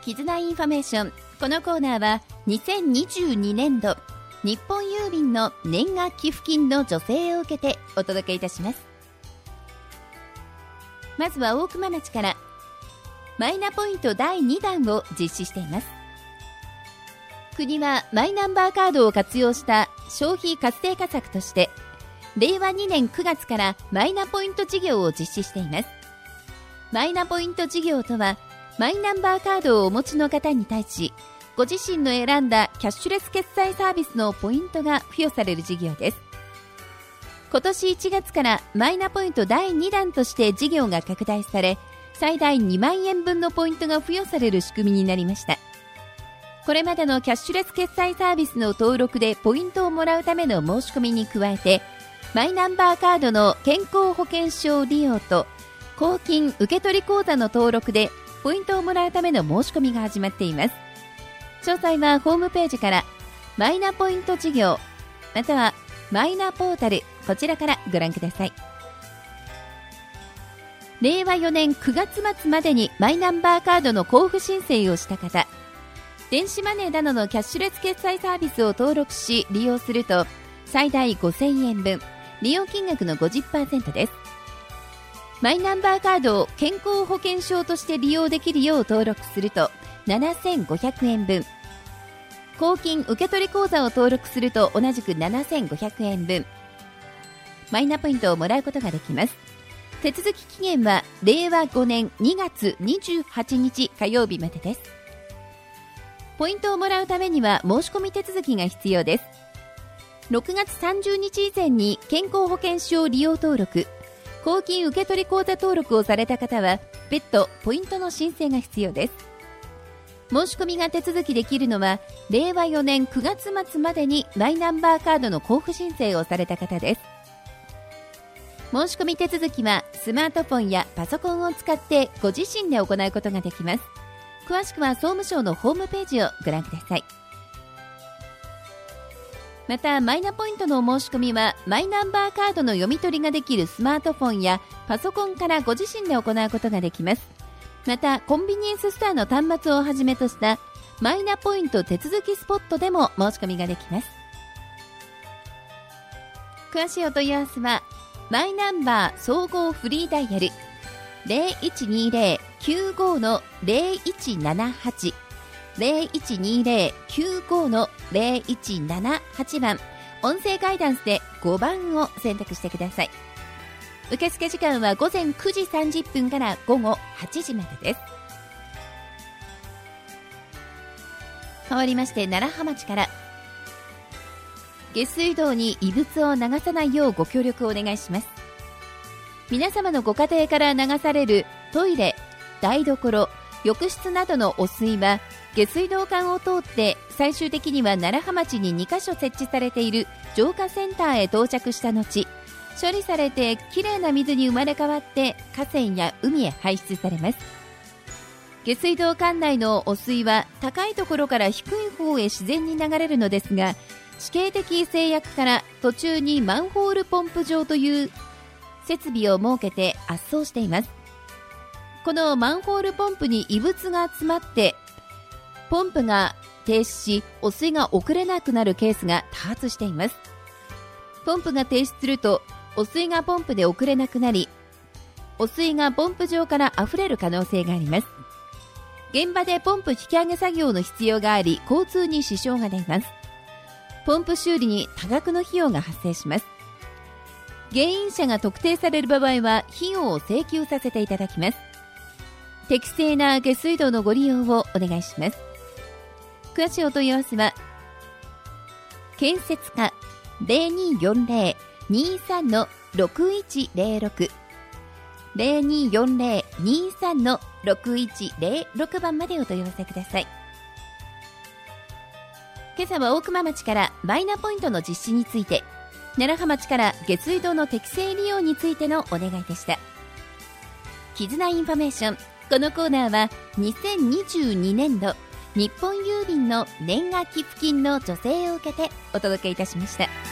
絆インフォメーション。このコーナーは2022年度日本郵便の年賀寄付金の助成を受けてお届けいたします。まずは大熊町からマイナポイント第2弾を実施しています。国はマイナンバーカードを活用した消費活性化策として令和2年9月からマイナポイント事業を実施しています。マイナポイント事業とは、マイナンバーカードをお持ちの方に対し、ご自身の選んだキャッシュレス決済サービスのポイントが付与される事業です。今年1月からマイナポイント第2弾として事業が拡大され、最大2万円分のポイントが付与される仕組みになりました。これまでのキャッシュレス決済サービスの登録でポイントをもらうための申し込みに加えて、マイナンバーカードの健康保険証利用と公金受取口座の登録でポイントをもらうための申し込みが始まっています。詳細はホームページからマイナポイント事業またはマイナポータル、こちらからご覧ください。令和4年9月末までにマイナンバーカードの交付申請をした方、電子マネーなどのキャッシュレス決済サービスを登録し利用すると最大5000円分、利用金額の 50% です。マイナンバーカードを健康保険証として利用できるよう登録すると7500円分、公金受取口座を登録すると同じく7500円分、マイナポイントをもらうことができます。手続き期限は令和5年2月28日火曜日までです。ポイントをもらうためには申し込み手続きが必要です。6月30日以前に健康保険証利用登録、公金受取口座登録をされた方は別途ポイントの申請が必要です。申し込みが手続きできるのは令和4年9月末までにマイナンバーカードの交付申請をされた方です。申し込み手続きはスマートフォンやパソコンを使ってご自身で行うことができます。詳しくは総務省のホームページをご覧ください。またマイナポイントの申し込みはマイナンバーカードの読み取りができるスマートフォンやパソコンからご自身で行うことができます。またコンビニエンスストアの端末をはじめとしたマイナポイント手続きスポットでも申し込みができます。詳しいお問い合わせはマイナンバー総合フリーダイヤル 0120-95-0178 0120-95-0178 番、音声ガイダンスで5番を選択してください。受付時間は午前9時30分から午後8時までです。変わりまして楢葉町から下水道に異物を流さないようご協力をお願いします。皆様のご家庭から流されるトイレ、台所、浴室などの汚水は下水道管を通って最終的には楢葉町に2カ所設置されている浄化センターへ到着した後、処理されてきれいな水に生まれ変わって河川や海へ排出されます。下水道管内の汚水は高いところから低い方へ自然に流れるのですが、地形的制約から途中にマンホールポンプ場という設備を設けて圧送しています。このマンホールポンプに異物が詰まってポンプが停止し汚水が送れなくなるケースが多発しています。ポンプが停止すると汚水がポンプで送れなくなり、汚水がポンプ上から溢れる可能性があります。現場でポンプ引き上げ作業の必要があり、交通に支障が出ます。ポンプ修理に多額の費用が発生します。原因者が特定される場合は費用を請求させていただきます。適正な下水道のご利用をお願いします。詳しいお問い合わせは建設課 0240-23-6106 0240-23-6106 番までお問い合わせください。今朝は大熊町からマイナポイントの実施について、楢葉町から下水道の適正利用についてのお願いでした。絆インフォメーション。このコーナーは2022年度日本郵便の年賀寄付金の助成を受けてお届けいたしました。